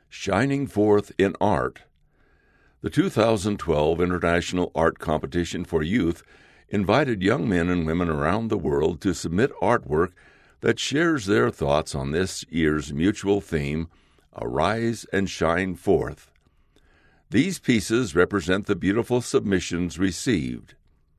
Shining Forth in Art. The 2012 International Art Competition for Youth invited young men and women around the world to submit artwork that shares their thoughts on this year's mutual theme, Arise and Shine Forth. These pieces represent the beautiful submissions received.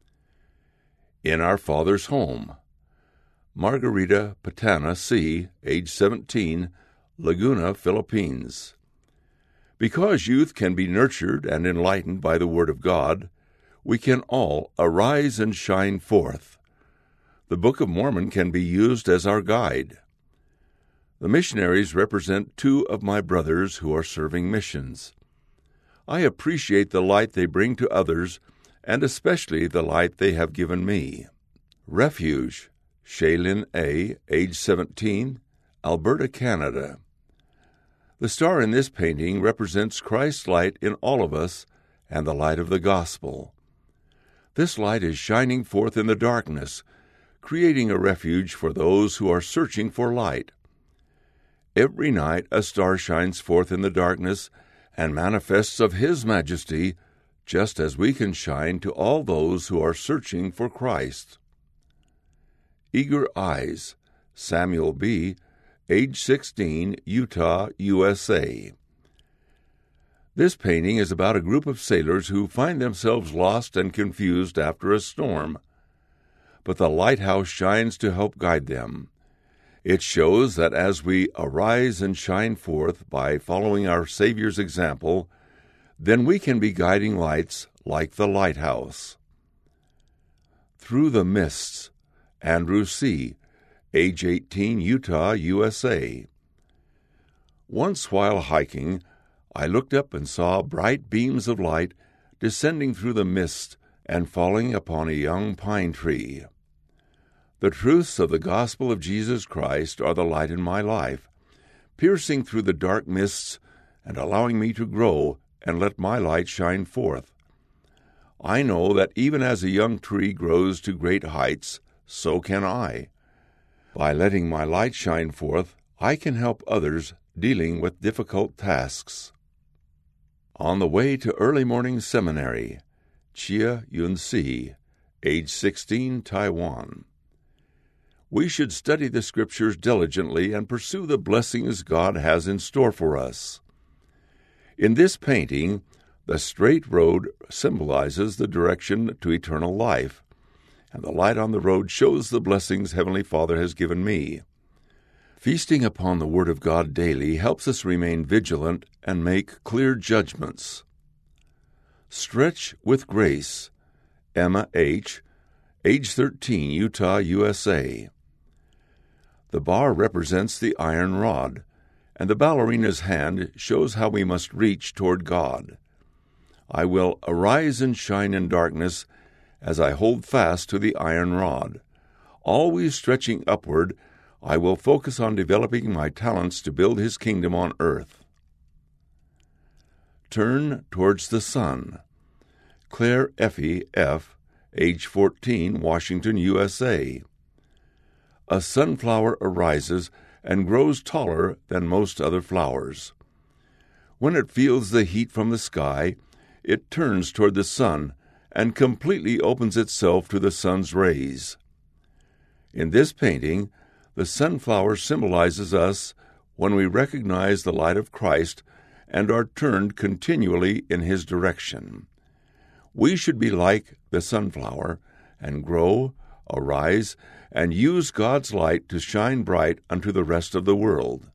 In Our Father's Home. Margarita Patana C., age 17, Laguna, Philippines. Because youth can be nurtured and enlightened by the Word of God, we can all arise and shine forth. The Book of Mormon can be used as our guide. The missionaries represent two of my brothers who are serving missions. I appreciate the light they bring to others, and especially the light they have given me. Refuge, Shaylin A., age 17, Alberta, Canada. The star in this painting represents Christ's light in all of us and the light of the gospel. This light is shining forth in the darkness, creating a refuge for those who are searching for light. Every night a star shines forth in the darkness and manifests of His majesty, just as we can shine to all those who are searching for Christ. Eager Eyes, Samuel B., age 16, Utah, USA. This painting is about a group of sailors who find themselves lost and confused after a storm. But the lighthouse shines to help guide them. It shows that as we arise and shine forth by following our Savior's example, then we can be guiding lights like the lighthouse. Through the Mists, Andrew C., age 18, Utah, USA. Once while hiking, I looked up and saw bright beams of light descending through the mist and falling upon a young pine tree. The truths of the gospel of Jesus Christ are the light in my life, piercing through the dark mists and allowing me to grow and let my light shine forth. I know that even as a young tree grows to great heights, so can I. By letting my light shine forth, I can help others dealing with difficult tasks. On the Way to Early Morning Seminary, Chia Yun-si, age 16, Taiwan. We should study the Scriptures diligently and pursue the blessings God has in store for us. In this painting, the straight road symbolizes the direction to eternal life, and the light on the road shows the blessings Heavenly Father has given me. Feasting upon the Word of God daily helps us remain vigilant and make clear judgments. Stretch with Grace, Emma H., age 13, Utah, USA. The bar represents the iron rod, and the ballerina's hand shows how we must reach toward God. I will arise and shine in darkness as I hold fast to the iron rod. Always stretching upward, I will focus on developing my talents to build His kingdom on earth. Turn towards the sun. Claire Effie F., age 14, Washington, USA. A sunflower arises and grows taller than most other flowers. When it feels the heat from the sky, it turns toward the sun and completely opens itself to the sun's rays. In this painting, the sunflower symbolizes us when we recognize the light of Christ and are turned continually in His direction. We should be like the sunflower and grow, arise, and use God's light to shine bright unto the rest of the world.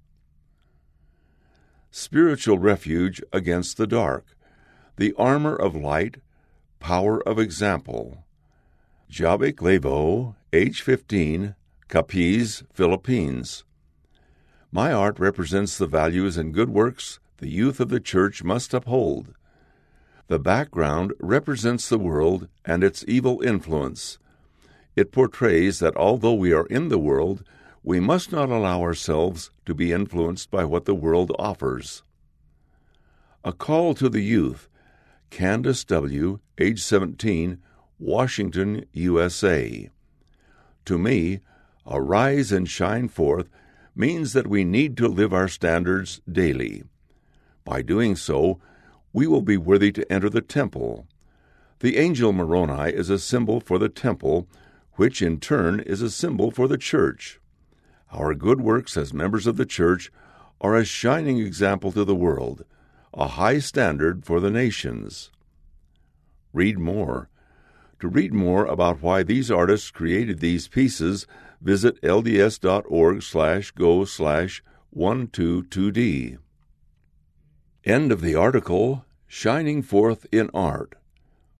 Spiritual refuge against the dark, the armor of light, power of example. Jabik Levo, age 15, Capiz, Philippines. My art represents the values and good works the youth of the church must uphold. The background represents the world and its evil influence. It portrays that although we are in the world, we must not allow ourselves to be influenced by what the world offers. A call to the youth, Candace W., age 17, Washington, USA. To me, arise and shine forth means that we need to live our standards daily. By doing so, we will be worthy to enter the temple. The angel Moroni is a symbol for the temple, which in turn is a symbol for the church. Our good works as members of the church are a shining example to the world, a high standard for the nations. Read more. To read more about why these artists created these pieces, visit lds.org/go/122d. End of the article, Shining Forth in Art.